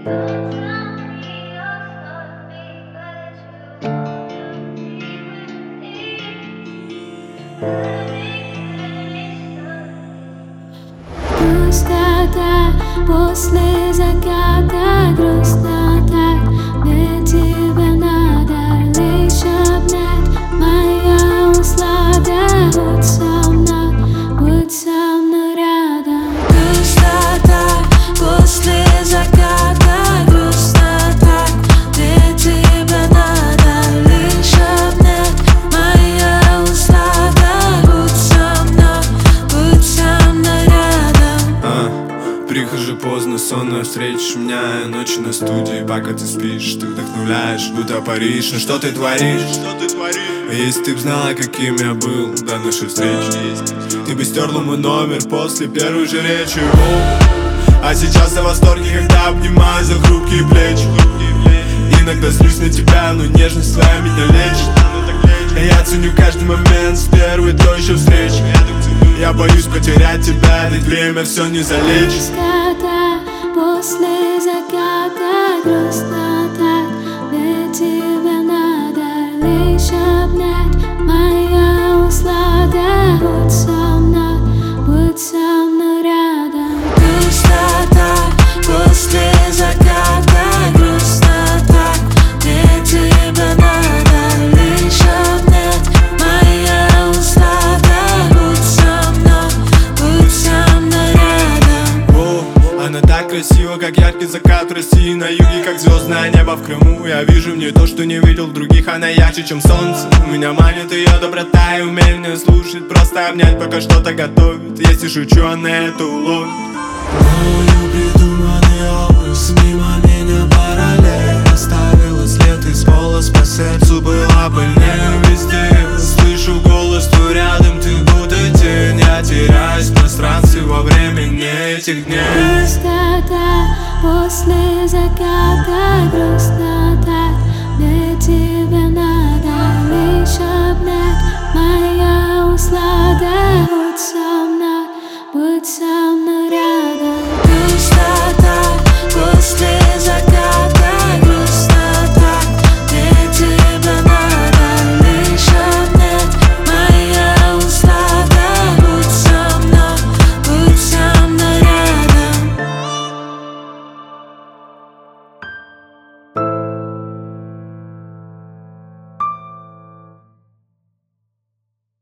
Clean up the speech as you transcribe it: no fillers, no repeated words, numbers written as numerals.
Пустота после заката, грустно так, мне тебя надо лишь обнять. Моя услада, будь со мной рядом. Пустота после заката, грустно так, мне тебя надо лишь обнять. Моя услада, будь со мной рядом. Прихожу поздно, сонно встретишь меня ночью на студии, пока ты спишь. Ты вдохновляешь, будто Париж. Ну что ты творишь? Если ты б знала, каким я был до нашей встречи, ты бы стерла мой номер после первой же речи. А сейчас я в восторге, когда обнимаю за хрупкие плечи. Иногда злюсь на тебя, но нежность твоя меня лечит. Я ценю каждый момент с первой до еще встречи. Я боюсь потерять тебя, ведь время все не залечит. Пустота после заката, грустно так, мне тебя надо лишь обнять. Моя услада, будь со мной рядом. Пустота после заката, грустно так, мне тебя надо лишь обнять. Моя услада, будь со мной рядом. Она так красива, как яркий закат России на юге, как звездное небо в Крыму. Я вижу в ней то, что не видел в других. Она ярче, чем солнце. Меня манит ее доброта и умение слушать. Просто обнять, пока что-то готовит. Если шучу, она это уловит. Придуманный образ мимо меня параллель оставила след из волос по сердцу, была больнее везде. Слышу голос твой рядом, ты будто тень. Я теряюсь в пространстве во времени этих дней. Пустота после заката, грустно